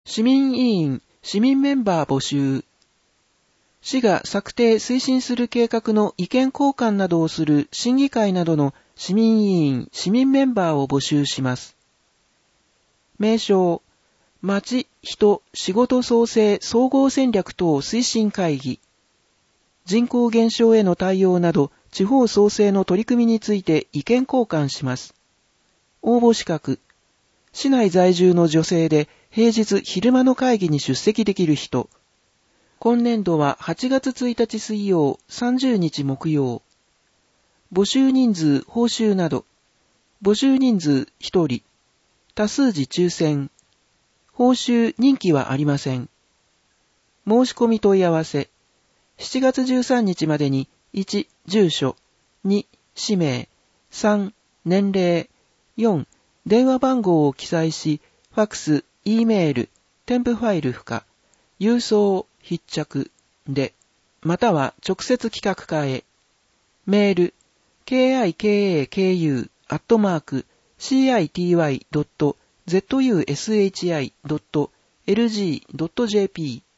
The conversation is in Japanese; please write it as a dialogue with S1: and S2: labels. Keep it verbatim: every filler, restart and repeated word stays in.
S1: 市民委員、市民メンバー募集。市が策定推進する計画の意見交換などをする審議会などの市民委員、市民メンバーを募集します。名称、町、人、仕事創生総合戦略等推進会議。人口減少への対応など地方創生の取り組みについて意見交換します。応募資格。市内在住の女性で平日昼間の会議に出席できる人。今年度ははちがつついたち水曜、さんじゅうにち木曜。募集人数、報酬など。募集人数ひとり。多数時抽選。報酬、任期はありません。申し込み問い合わせ。しちがつじゅうさんにちまでにいち、住所、に、氏名、さん、年齢、よん、電話番号を記載し、ファクス、E メール、添付ファイル付加、郵送、必着で、または直接企画課へ。メール、kikaku アットマーク シーアイティーワイドットゼットユーエスエイチアイドットエルジードットジェーピー